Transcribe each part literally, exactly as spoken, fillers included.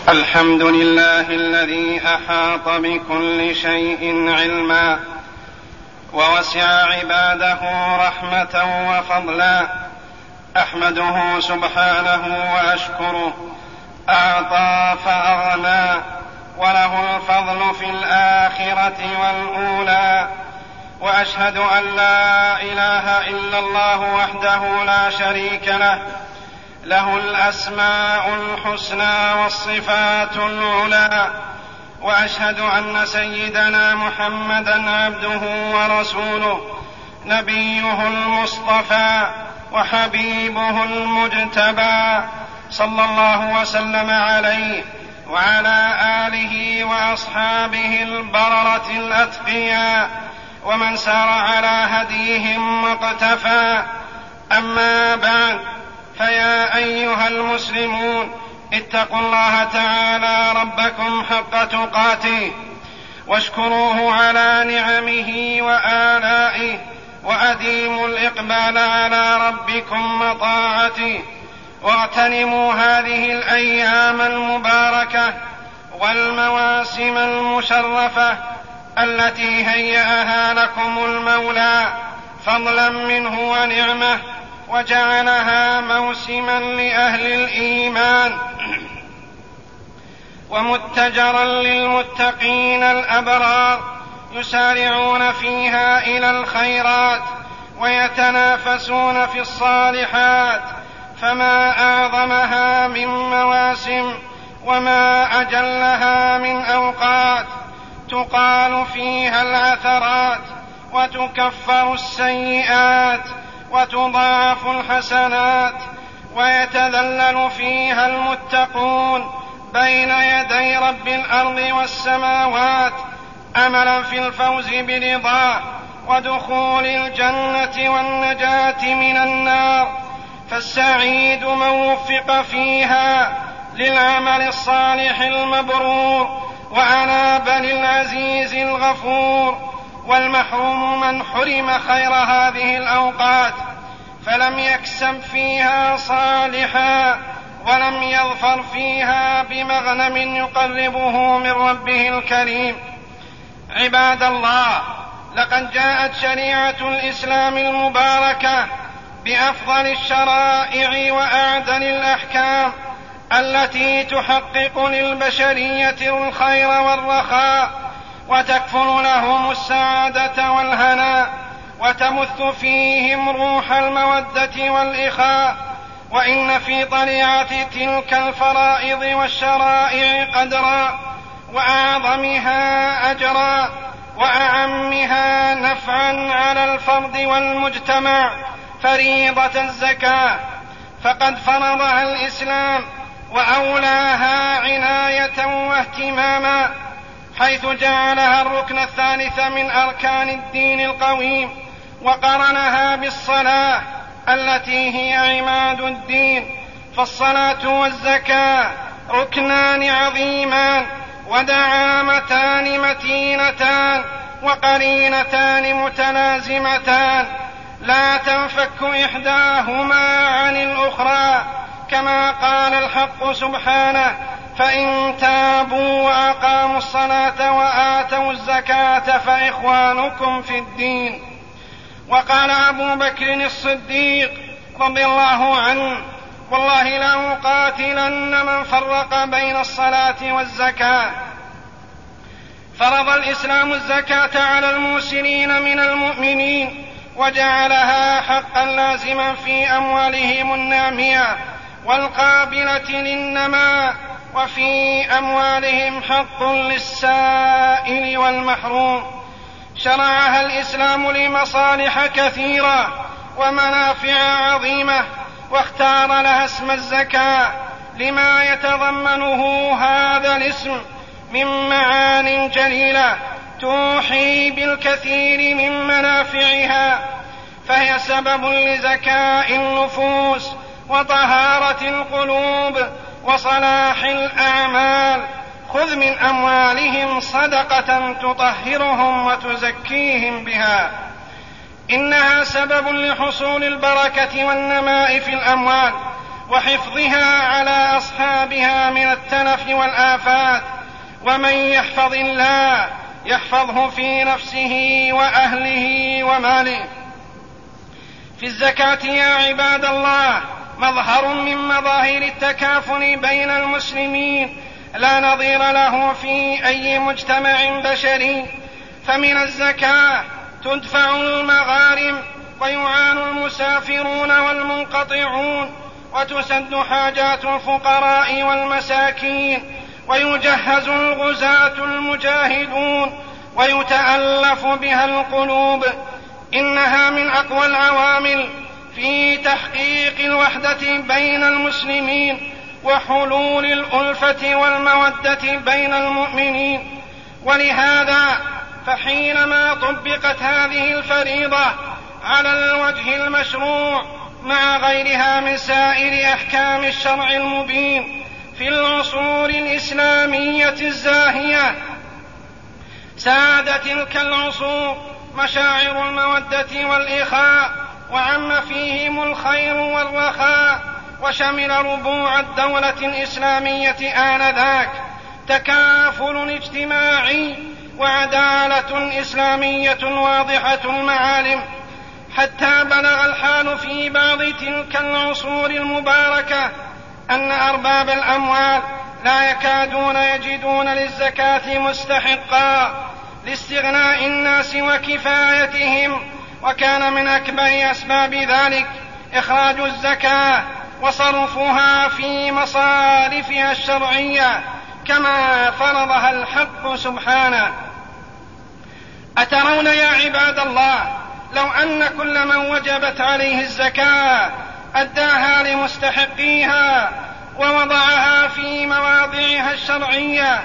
الحمد لله الذي أحاط بكل شيء علما ووسع عباده رحمة وفضلا. أحمده سبحانه وأشكره، أعطى فأغنى، وله الفضل في الآخرة والأولى. وأشهد أن لا إله إلا الله وحده لا شريك له، له الأسماء الحسنى والصفات العلى. وأشهد أن سيدنا محمدًا عبده ورسوله، نبيه المصطفى وحبيبه المجتبى، صلى الله وسلم عليه وعلى آله وأصحابه البررة الأتقياء، ومن سار على هديهم واقتفى. أما بعد، فيا أيها المسلمون، اتقوا الله تعالى ربكم حق تقاته، واشكروه على نعمه وآلائه، وأديموا الإقبال على ربكم وطاعته. واغتنموا هذه الأيام المباركة والمواسم المشرفة التي هيأها لكم المولى فضلا منه ونعمه، وجعلها موسما لأهل الإيمان ومتجرا للمتقين الأبرار، يسارعون فيها إلى الخيرات ويتنافسون في الصالحات. فما أعظمها من مواسم، وما أجلها من أوقات تقال فيها العثرات، وتكفر السيئات، وتضاعف الحسنات، ويتذلل فيها المتقون بين يدي رب الأرض والسماوات، أملا في الفوز برضاه ودخول الجنة والنجاة من النار. فالسعيد من وفق فيها للعمل الصالح المبرور وأناب للعزيز الغفور، والمحروم من حرم خير هذه الأوقات فلم يكسب فيها صالحا، ولم يظفر فيها بمغنم يقربه من ربه الكريم. عباد الله، لقد جاءت شريعة الإسلام المباركة بأفضل الشرائع وأعدل الأحكام التي تحقق للبشرية الخير والرخاء، وتكفل لهم السعادة والهناء، وتمث فيهم روح المودة والإخاء. وإن في طليعة تلك الفرائض والشرائع قدرا، وأعظمها أجرا، وأعمها نفعا على الفرد والمجتمع فريضة الزكاة، فقد فرضها الإسلام وأولاها عناية واهتماما، حيث جعلها الركن الثالث من أركان الدين القويم، وقرنها بالصلاة التي هي عماد الدين. فالصلاة والزكاة ركنان عظيمان، ودعامتان متينتان، وقرينتان متلازمتان، لا تنفك إحداهما عن الأخرى، كما قال الحق سبحانه: فإن تابوا وأقاموا الصلاة وآتوا الزكاة فإخوانكم في الدين. وقال أبو بكر الصديق رضي الله عنه: والله لأقاتلن من فرق بين الصلاة والزكاة. فرض الإسلام الزكاة على الموسرين من المؤمنين، وجعلها حقا لازما في أموالهم النامية والقابلة للنماء، وفي أموالهم حق للسائل والمحروم. شرعها الإسلام لمصالح كثيرة ومنافع عظيمة، واختار لها اسم الزكاة لما يتضمنه هذا الاسم من معان جليلة توحي بالكثير من منافعها، فهي سبب لزكاء النفوس وطهارة القلوب وصلاح الأعمال. خذ من أموالهم صدقة تطهرهم وتزكيهم بها. إنها سبب لحصول البركة والنماء في الأموال، وحفظها على أصحابها من التلف والآفات. ومن يحفظ الله يحفظه في نفسه وأهله وماله. في الزكاة يا عباد الله مظهر من مظاهر التكافل بين المسلمين لا نظير له في أي مجتمع بشري. فمن الزكاة تدفع المغارم ويعان المسافرون والمنقطعون وتسد حاجات الفقراء والمساكين ويجهز الغزاة المجاهدون ويتألف بها القلوب. إنها من أقوى العوامل في تحقيق الوحدة بين المسلمين وحلول الألفة والمودة بين المؤمنين. ولهذا فحينما طبقت هذه الفريضة على الوجه المشروع مع غيرها من سائر أحكام الشرع المبين في العصور الإسلامية الزاهية ساد تلك العصور مشاعر المودة والإخاء وعم فيهم الخير والرخاء، وشمل ربوع الدولة الإسلامية آنذاك تكافل اجتماعي وعدالة إسلامية واضحة المعالم، حتى بلغ الحال في بعض تلك العصور المباركة أن أرباب الأموال لا يكادون يجدون للزكاة مستحقا لاستغناء الناس وكفايتهم. وكان من أكبر أسباب ذلك إخراج الزكاة وصرفها في مصارفها الشرعية كما فرضها الحق سبحانه. أترون يا عباد الله لو أن كل من وجبت عليه الزكاة أداها لمستحقيها ووضعها في مواضعها الشرعية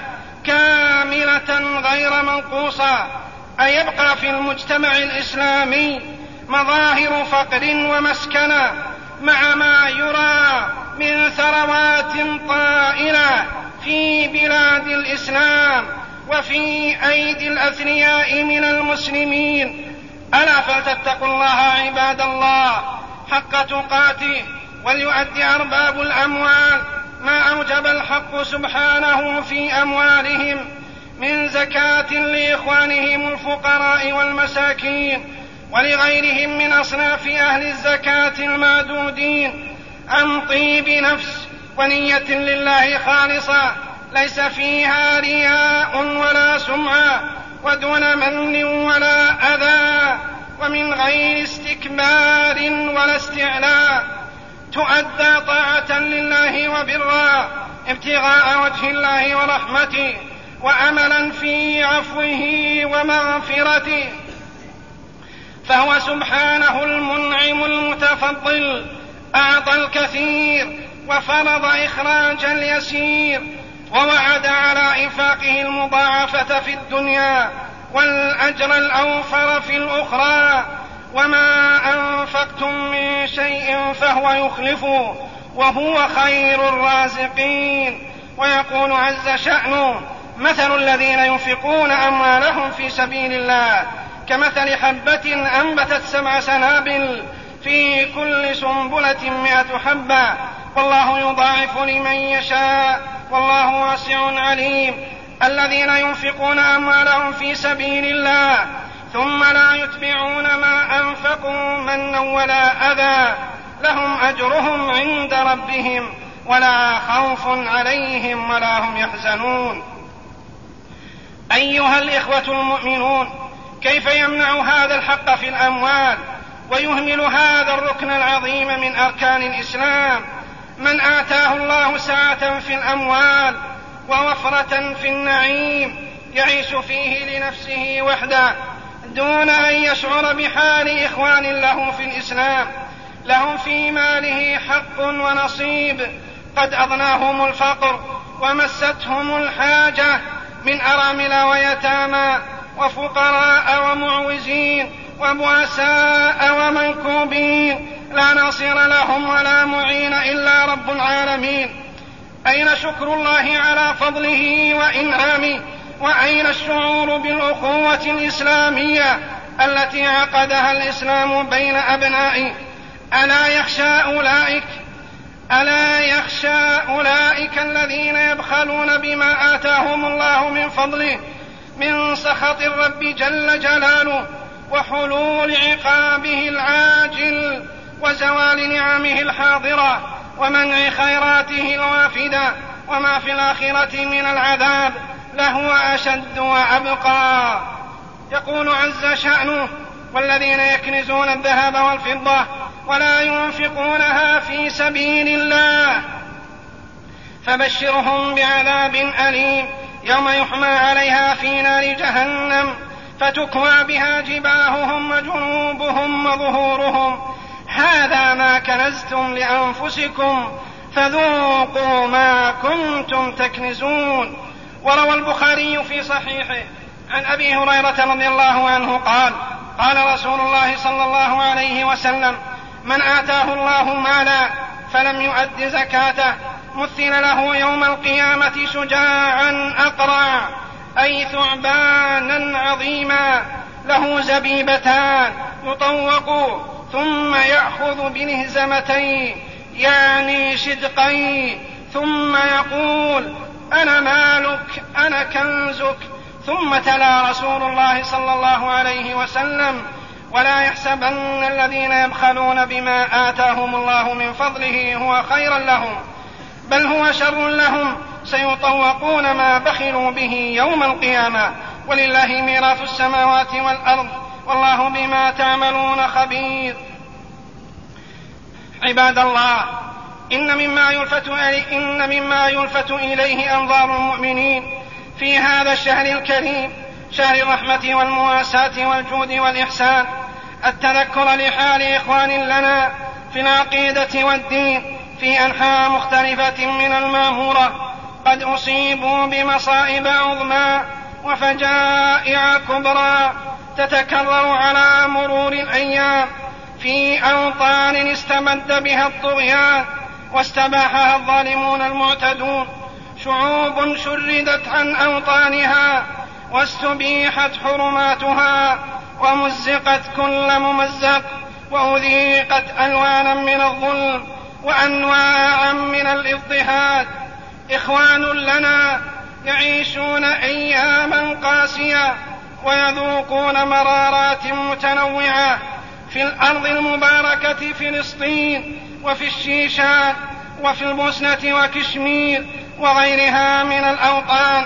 كاملة غير منقوصة، أيبقى في المجتمع الإسلامي مظاهر فقر ومسكنة مع ما يرى من ثروات طائلة في بلاد الإسلام وفي أيدي الأثرياء من المسلمين؟ ألا فلتتقوا الله عباد الله حق تقاته، وليؤدي أرباب الأموال ما أوجب الحق سبحانه في أموالهم من زكاة لإخوانهم الفقراء والمساكين ولغيرهم من أصناف أهل الزكاة المعدودين عن طيب نفس ونية لله خالصة ليس فيها رياء ولا سمعة ودون من ولا أذى ومن غير استكبار ولا استعلاء، تؤدى طاعة لله وبرا ابتغاء وجه الله ورحمته وأملا في عفوه ومغفرته، فهو سبحانه المنعم المتفضل أعطى الكثير وفرض إخراج اليسير ووعد على إنفاقه المضاعفة في الدنيا والأجر الأوفر في الأخرى. وما أنفقتم من شيء فهو يخلفه وهو خير الرازقين. ويقول عز شأنه: مثل الذين ينفقون أموالهم في سبيل الله كمثل حبة أنبتت سبع سنابل في كل سنبلة مئة حبة والله يضاعف لمن يشاء والله واسع عليم. الذين ينفقون أموالهم في سبيل الله ثم لا يتبعون ما أنفقوا منا ولا أذى لهم أجرهم عند ربهم ولا خوف عليهم ولا هم يحزنون. أيها الإخوة المؤمنون، كيف يمنع هذا الحق في الأموال ويهمل هذا الركن العظيم من أركان الإسلام؟ من آتاه الله سعة في الأموال ووفرة في النعيم يعيش فيه لنفسه وحده دون أن يشعر بحال إخوان له في الإسلام لهم في ماله حق ونصيب، قد أضناهم الفقر ومستهم الحاجة من أرامل ويتامى وفقراء ومعوزين وبؤساء ومنكوبين لا ناصر لهم ولا معين إلا رب العالمين. أين شكر الله على فضله وإنعامه؟ وأين الشعور بالأخوة الإسلامية التي عقدها الإسلام بين أبنائه؟ ألا يخشى أولئك ألا يخشى أولئك الذين يبخلون بما آتاهم الله من فضله من سخط الرب جل جلاله وحلول عقابه العاجل وزوال نعمه الحاضرة ومنع خيراته الوافدة وما في الآخرة من العذاب لهو أشد وأبقى. يقول عز شأنه: والذين يكنزون الذهب والفضة ولا ينفقونها في سبيل الله فبشرهم بعذاب أليم يوم يحمى عليها في نار جهنم فتكوى بها جباههم وجنوبهم وظهورهم هذا ما كنزتم لأنفسكم فذوقوا ما كنتم تكنزون. وروى البخاري في صحيحه عن أبي هريرة رضي الله عنه قال: قال رسول الله صلى الله عليه وسلم: من آتاه الله مالا فلم يؤد زكاته مثل له يوم القيامة شجاعا أقرع أي ثعبانا عظيما له زبيبتان يطوق ثم يأخذ بنهزمتين يعني شدقين ثم يقول: أنا مالك أنا كنزك. ثم تلا رسول الله صلى الله عليه وسلم: ولا يحسبن الذين يبخلون بما آتاهم الله من فضله هو خيرا لهم بل هو شر لهم سيطوقون ما بخلوا به يوم القيامة ولله ميراث السماوات والأرض والله بما تعملون خبير. عباد الله، إن مما يلفت إن مما يلفت إليه أنظار المؤمنين في هذا الشهر الكريم شهر الرحمة والمواساة والجود والإحسان التذكر لحال إخوان لنا في العقيدة والدين في أنحاء مختلفة من المعمورة قد أصيبوا بمصائب عظمى وفجائع كبرى تتكرر على مرور الأيام في أوطان استمد بها الطغيان واستباحها الظالمون المعتدون، شعوب شردت عن أوطانها واستبيحت حرماتها ومزقت كل ممزق وأذيقت ألوانا من الظلم وأنواعا من الاضطهاد. إخوان لنا يعيشون أياما قاسية ويذوقون مرارات متنوعة في الأرض المباركة فلسطين وفي الشيشان وفي البوسنة وكشمير وغيرها من الأوطان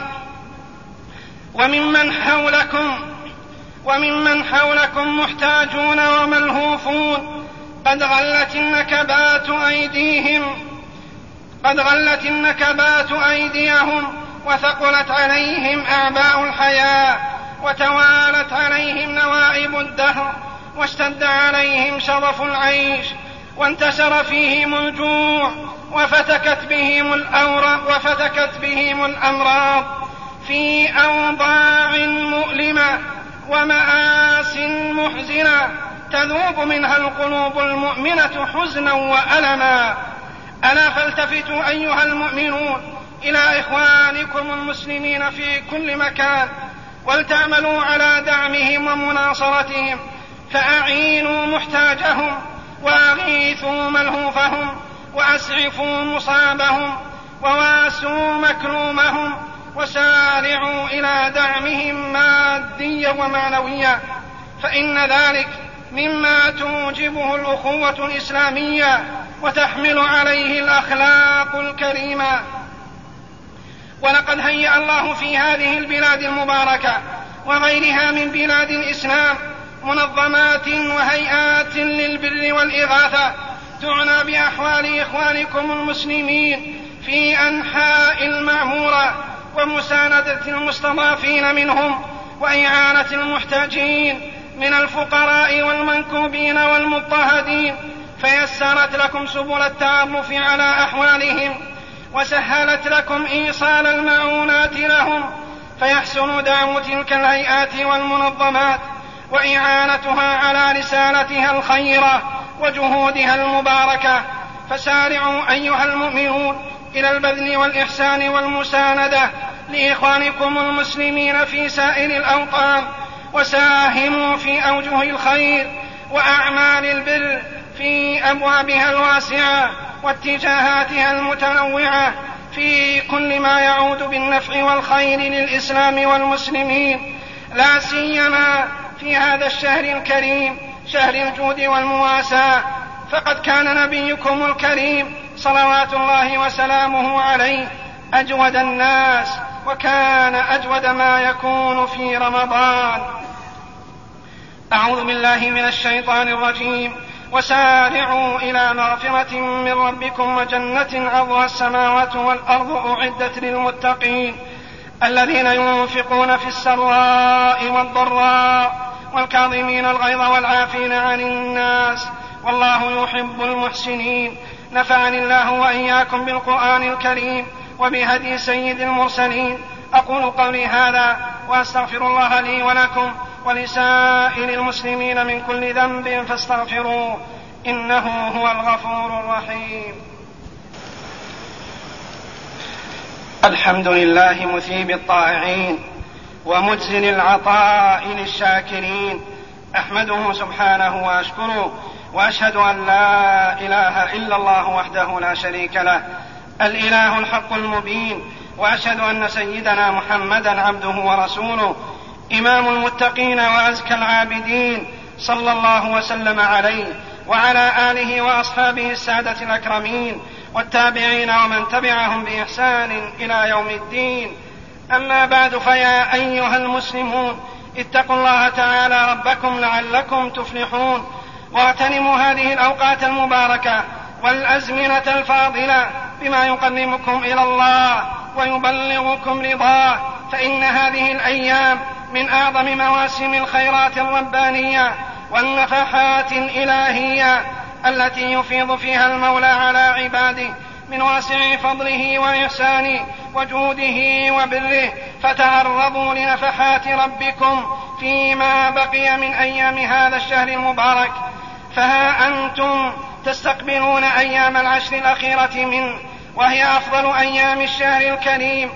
وممن حولكم وممن حولكم محتاجون وملهوفون قد غلت النكبات أيديهم قد غلت النكبات أيديهم وثقلت عليهم أعباء الحياة وتوالت عليهم نوائب الدهر واشتد عليهم شرف العيش وانتشر فيهم الجوع وفتكت بهم الأورق وفتكت بهم الأمراض في أوضاع مؤلمة ومآس محزنة تذوب منها القلوب المؤمنة حزنا وألما. ألا فالتفتوا أيها المؤمنون إلى إخوانكم المسلمين في كل مكان ولتعملوا على دعمهم ومناصرتهم فأعينوا محتاجهم وأغيثوا ملهوفهم وأسعفوا مصابهم وواسوا مكرومهم وسارعوا إلى دعمهم ماديا ومعنويا فإن ذلك مما توجبه الأخوة الإسلامية وتحمل عليه الأخلاق الكريمة. ولقد هيأ الله في هذه البلاد المباركة وغيرها من بلاد الإسلام منظمات وهيئات للبر والإغاثة تعنى بأحوال إخوانكم المسلمين في أنحاء المعمورة ومساندة المستضعفين منهم وإعانة المحتاجين من الفقراء والمنكوبين والمضطهدين، فيسرت لكم سبل التعرف على أحوالهم وسهلت لكم إيصال المعونات لهم، فيحسن دعم تلك الهيئات والمنظمات وإعانتها على رسالتها الخيرة وجهودها المباركة. فسارعوا أيها المؤمنون إلى البذل والإحسان والمساندة لإخوانكم المسلمين في سائر الأوطان وساهموا في أوجه الخير وأعمال البر في أبوابها الواسعة واتجاهاتها المتنوعة في كل ما يعود بالنفع والخير للإسلام والمسلمين، لا سيما في هذا الشهر الكريم شهر الجود والمواساة. فقد كان نبيكم الكريم صلوات الله وسلامه عليه أجود الناس، وكان أجود ما يكون في رمضان. أعوذ بالله من الشيطان الرجيم. وسارعوا إلى مغفرة من ربكم وجنة عرضها السماوات والأرض أعدت للمتقين الذين ينفقون في السراء والضراء والكاظمين الغيظ والعافين عن الناس والله يحب المحسنين. نفعني الله وإياكم بالقرآن الكريم وبهدي سيد المرسلين. أقول قولي هذا وأستغفر الله لي ولكم ولسائر المسلمين من كل ذنب فاستغفروه إنه هو الغفور الرحيم. الحمد لله مثيب الطائعين ومجزل العطاء للشاكرين، أحمده سبحانه وأشكره، وأشهد أن لا إله إلا الله وحده لا شريك له الإله الحق المبين، وأشهد أن سيدنا محمدا عبده ورسوله إمام المتقين وأزكى العابدين، صلى الله وسلم عليه وعلى آله وأصحابه السادة الأكرمين والتابعين ومن تبعهم بإحسان إلى يوم الدين. أما بعد، فيا أيها المسلمون اتقوا الله تعالى ربكم لعلكم تفلحون، واغتنموا هذه الأوقات المباركة والأزمنة الفاضلة بما يقربكم إلى الله ويبلغكم رضاه، فإن هذه الأيام من أعظم مواسم الخيرات الربانية والنفحات الإلهية التي يفيض فيها المولى على عباده من واسع فضله وإحسانه وجوده وبره. فتعرضوا لنفحات ربكم فيما بقي من أيام هذا الشهر المبارك، فها أنتم تستقبلون أيام العشر الأخيرة منه، وهي أفضل أيام الشهر الكريم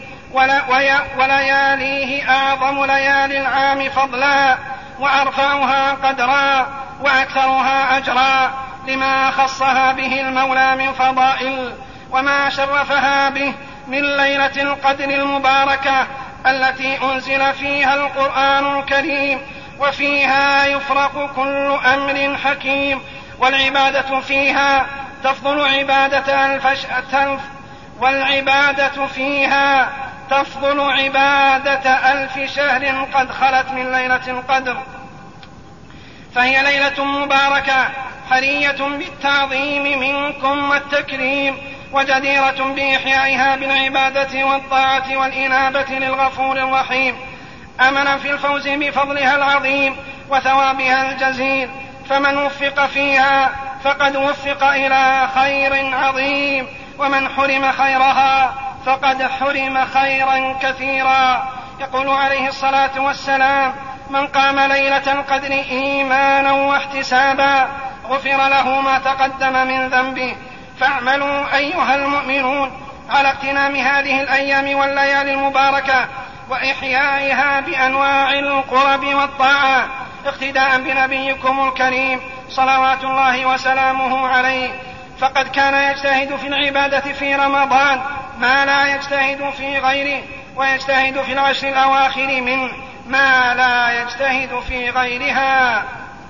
ولياليه أعظم ليالي العام فضلا وأرفعها قدرا وأكثرها أجرا، لما خصها به المولى من فضائل وما شرفها به من ليلة القدر المباركة التي أنزل فيها القرآن الكريم، وفيها يفرق كل أمر حكيم، والعبادة فيها تفضل عبادة ألف ألف والعبادة فيها تفضل عبادة ألف شهر قد خلت من ليلة القدر، فهي ليلة مباركة حرية بالتعظيم منكم والتكريم، وجديرة بإحيائها بالعبادة والطاعة والإنابة للغفور الرحيم، أمنا في الفوز بفضلها العظيم وثوابها الجزيل. فمن وفق فيها فقد وفق إلى خير عظيم، ومن حرم خيرها فقد حرم خيرا كثيرا. يقول عليه الصلاة والسلام: من قام ليلة القدر إيمانا واحتسابا غفر له ما تقدم من ذنبه. فاعملوا أيها المؤمنون على اغتنام هذه الأيام والليالي المباركة وإحيائها بأنواع القرب والطاعة، اقتداء بنبيكم الكريم صلوات الله وسلامه عليه، فقد كان يجتهد في العبادة في رمضان ما لا يجتهد في غيره، ويجتهد في العشر الأواخر منه ما لا يجتهد في غيرها.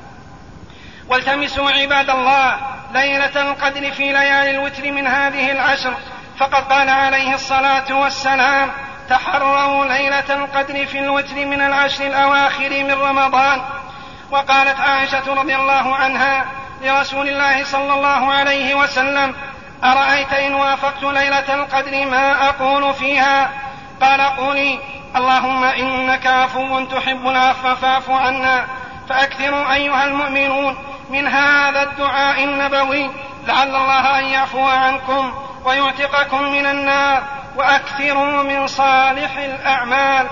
والتمسوا عباد الله ليلة القدر في ليالي الوتر من هذه العشر، فقد قال عليه الصلاة والسلام: تحروا ليلة القدر في الوتر من العشر الأواخر من رمضان. وقالت عائشة رضي الله عنها لرسول الله صلى الله عليه وسلم: أرأيت إن وافقت ليلة القدر ما أقول فيها؟ قال: قولي اللهم إنك عفو تحب العفو فاعف عنا. فأكثروا أيها المؤمنون من هذا الدعاء النبوي لعل الله أن يعفو عنكم ويعتقكم من النار، وأكثروا من صالح الأعمال،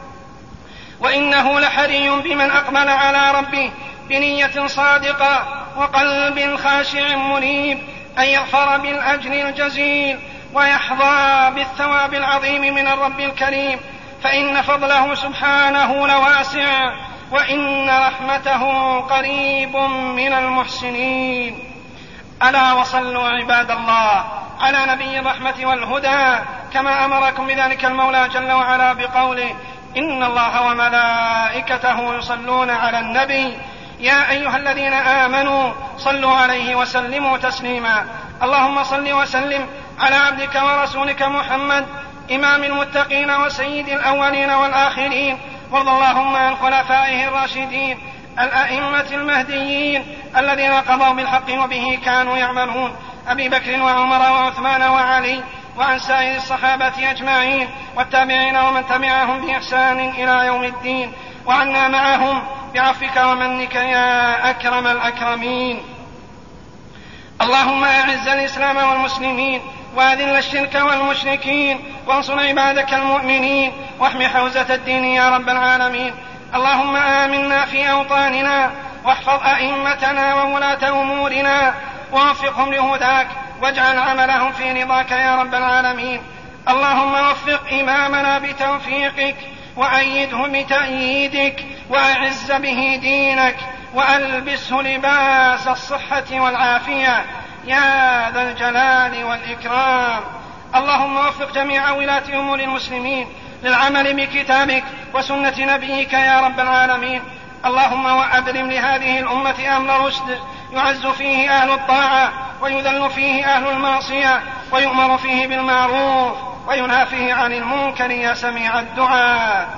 وإنه لحري بمن أقبل على ربه بنية صادقة وقلب خاشع منيب أن يغفر بالأجر الجزيل ويحظى بالثواب العظيم من الرب الكريم، فإن فضله سبحانه لواسع، وإن رحمته قريب من المحسنين. ألا وصلوا عباد الله على نبي الرحمة والهدى كما أمركم بذلك المولى جل وعلا بقوله إن الله وملائكته يصلون على النبي يا أيها الذين آمنوا صلوا عليه وسلموا تسليما. اللهم صل وسلم على عبدك ورسولك محمد إمام المتقين وسيد الأولين والآخرين، وارض اللهم عن خلفائه الراشدين الأئمة المهديين الذين قضوا بالحق وبه كانوا يعملون، أبي بكر وعمر وعثمان وعلي، وعن سائر الصحابة أجمعين والتابعين ومن تبعهم بإحسان إلى يوم الدين، وعنا معهم بعفوك ومنك يا أكرم الأكرمين. اللهم أعز الإسلام والمسلمين وأذل الشرك والمشركين وانصر عبادك المؤمنين واحم حوزة الدين يا رب العالمين. اللهم آمنا في أوطاننا واحفظ أئمتنا وولاة أمورنا ووفقهم لهداك واجعل عملهم في رضاك يا رب العالمين. اللهم وفق إمامنا بتوفيقك وأيده بتأييدك وأعز به دينك وألبسه لباس الصحة والعافية يا ذا الجلال والإكرام. اللهم وفق جميع ولاة أمور المسلمين للعمل بكتابك وسنة نبيك يا رب العالمين. اللهم وأبرم لهذه الأمة أمر رشد يعز فيه أهل الطاعة ويذل فيه أهل المعصية ويؤمر فيه بالمعروف وينهى فيه عن المنكر يا سميع الدعاء.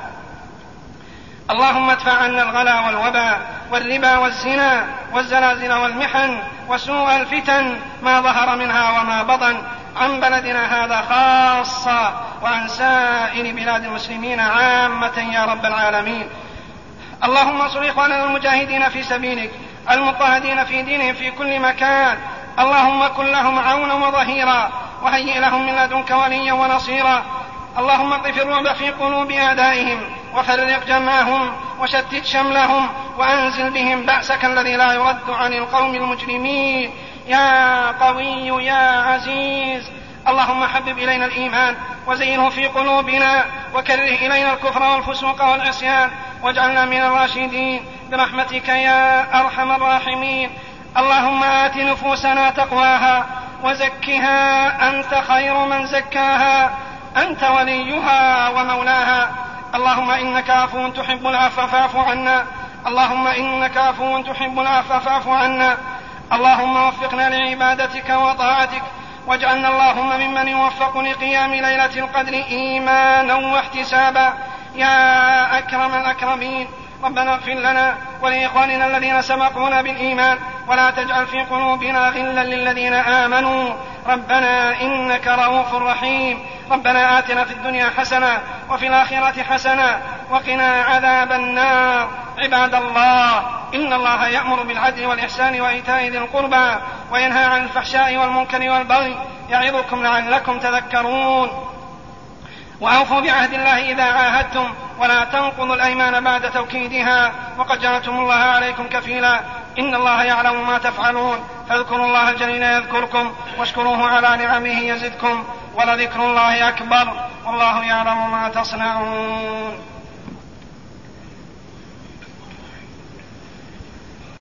اللهم ادفع عنا الغلا والوباء والربا والزنا والزلازل والمحن وسوء الفتن ما ظهر منها وما بطن عن بلدنا هذا خاصة وعن سائر بلاد المسلمين عامة يا رب العالمين. اللهم انصر إخواننا المجاهدين في سبيلك المضطهدين في دينهم في كل مكان. اللهم كن لهم عونا وظهيرا وهيئ لهم من لدنك وليا ونصيرا. اللهم اقذف الرعب في قلوب أعدائهم وفرق جمعهم وشتت شملهم وأنزل بهم بأسك الذي لا يرد عن القوم المجرمين يا قوي يا عزيز. اللهم حبب إلينا الإيمان وزينه في قلوبنا وكره إلينا الكفر والفسوق والعصيان واجعلنا من الراشدين برحمتك يا أرحم الراحمين. اللهم آت نفوسنا تقواها وزكها أنت خير من زكاها أنت وليها ومولاها. اللهم إنك عفو تحب العفو فاعف عنا. اللهم إنك عفو تحب العفو فاعف عنا. اللهم وفقنا لعبادتك وطاعتك واجعلنا اللهم ممن يوفق لقيام ليلة القدر إيمانا واحتسابا يا أكرم الأكرمين. ربنا اغفر لنا ولإخواننا الذين سبقونا بالإيمان ولا تجعل في قلوبنا غلا للذين آمنوا ربنا إنك رؤوف رحيم. ربنا آتنا في الدنيا حسنة وفي الآخرة حسنة وقنا عذاب النار. عباد الله إن الله يأمر بالعدل والإحسان وإيتاء ذي القربى وينهى عن الفحشاء والمنكر والبغي يعظكم لعلكم تذكرون. وأوفوا بعهد الله إذا عاهدتم ولا تنقضوا الأيمان بعد توكيدها وقد جعلتم الله عليكم كفيلا إن الله يعلم ما تفعلون. فاذكروا الله الجليل يذكركم واشكروه على نعمه يزدكم ولذكر الله أكبر والله يعلم ما تصنعون.